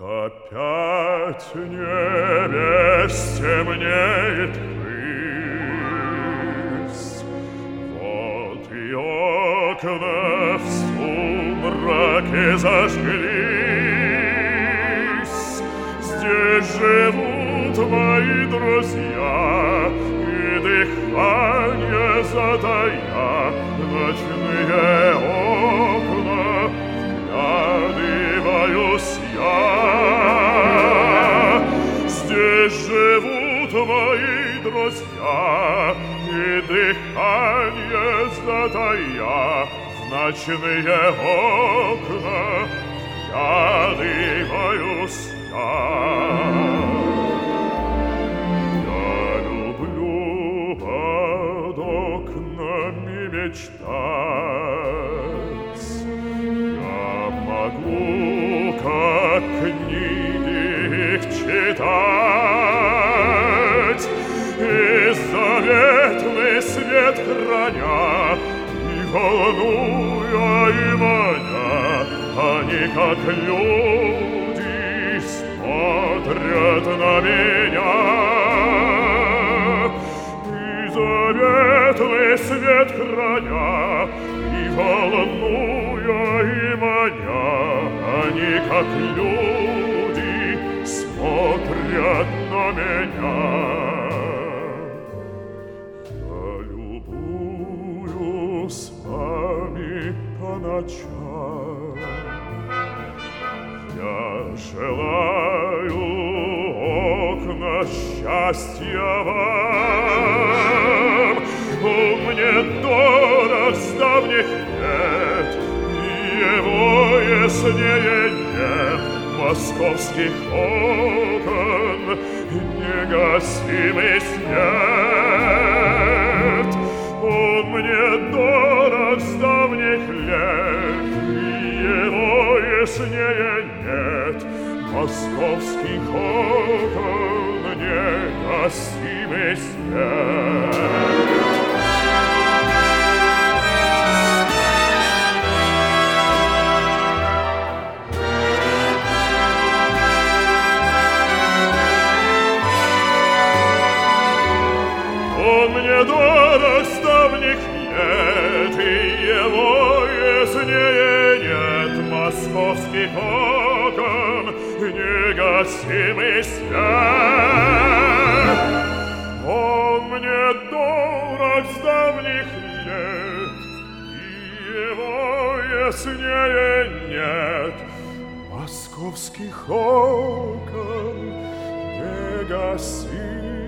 Опять небес темнеет высь, вот и окна в сумраке зажглись. Здесь живут мои друзья, и дыхание затая, ночные окна вглядываюсь я. Здесь живут мои друзья, и дыхание затая, в ночные окна вглядываюсь я. Я люблю под окнами мечтать. Я могу, как книги, их читать, и заветный свет храня, и волнуя и маня, они, как люди, смотрят на меня. И заветный свет храня, и волнуя и маня, они, как люди, смотрят на меня. Я любуюсь с вами по ночам. Я желаю окна счастья вам. Мне дорог с давних лет, и его яснее нет. Московских окон негасимый свет. Он мне дорог с давних лет, и его яснее нет. Московских окон негасимый свет. Он мне дорог с давних лет, и его яснее нет. Московских окон негасимый свет. Он мне дорог с давних лет, и его яснее нет. Московских окон негасимый